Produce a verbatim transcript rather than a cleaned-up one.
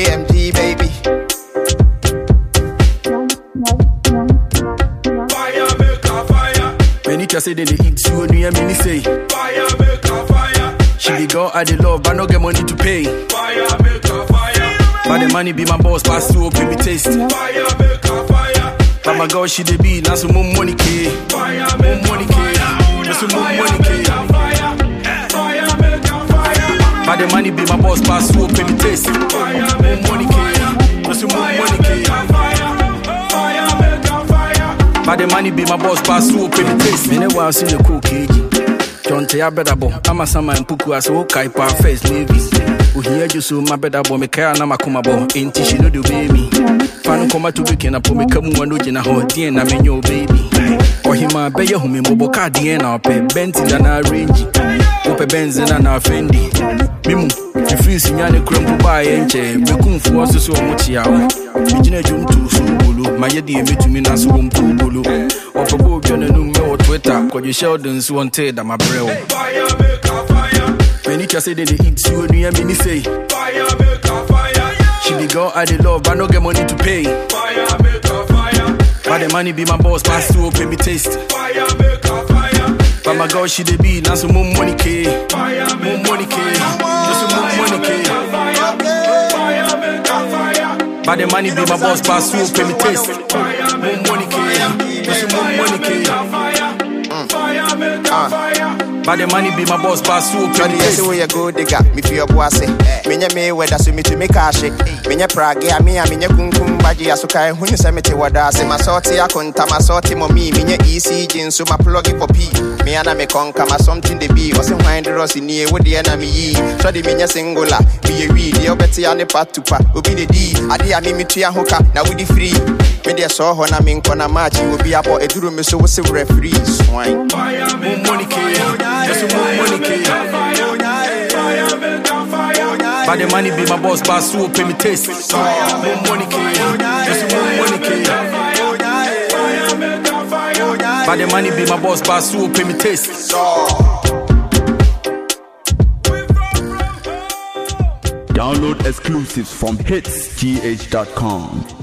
A M D baby. Fire make a fire. When you say they eat you, when you hear me say Fire make a fire. she the girl I the love, but no get money to pay. Fire make a fire. But the money be my boss, pass to open me taste. Fire make a fire. But my girl she the be, now some more money K. Fire More make money a K. fire. Now some more Fire money make K. a fire. Fire make a fire. But the money be my boss, pass to open me taste. More Fire make a money K. Now some more money K. Fire make a fire. But the money be my boss, pass to open me taste. Me never see the cool cage. John Tea better bo, I'm a summer and puku as o kai pa first navy. Oh here you so my better bo, me kaya na makuma bo, ain't she no do baby. Fanu koma to weekend up me kamu wano jina ho, dien na me yo baby. Or hima be ya humi mobo ka dien na pe, benti da na range. Ope benzi na fendi. Mimu, if you see nyane krumpu ba enche, me kumfu wasu so muchi yao. Mijine jumtu su bulu, ma yedi emitu mina su umpu bulu. Ope bo jone nume o Twitter, kwa you Sheldon su wante da ma brew. Fire make a fire. When you say they eat you, when you hear me say Fire make a fire. she the girl I the love, but no get money to pay. Fire make a fire. But the money be my boss, pass to open me taste. Fire make a fire. But my girl she the be, now some more money K. Fire More make money K. Now some more money K. Fire make a fire. But the money be my boss, pass to open me taste. Fire More money K. Now some more money K. Fire make a fire. But the money be my boss, pass to open Johnny, me yes, taste. we a good digger. Me feel bossy. Menya me weda so me to me cash. Menya Prague, a me a menya kunkum baji asukai. When you say me to wada, say my sorty a conta, my sorty mommy. Menya E C G, so my plug it for P. Me and me conca, my something the be. Was in wind rossi near with the enemy. So the menya singular. Be a read, the obeti and the part to pa. Will be the D. I did a mimi to a hooker, now with the free. Me there saw her, I mean, Kona match. You will be up or a drum, so what's a referee? Swine. Fire More make money K. Now some more money K. fire make a fire. But the money be my boss, pass to open me taste. More money K. Now some more money K. Fire make a fire. But the money be my boss, pass to open me taste. Download exclusives from hits g h dot com.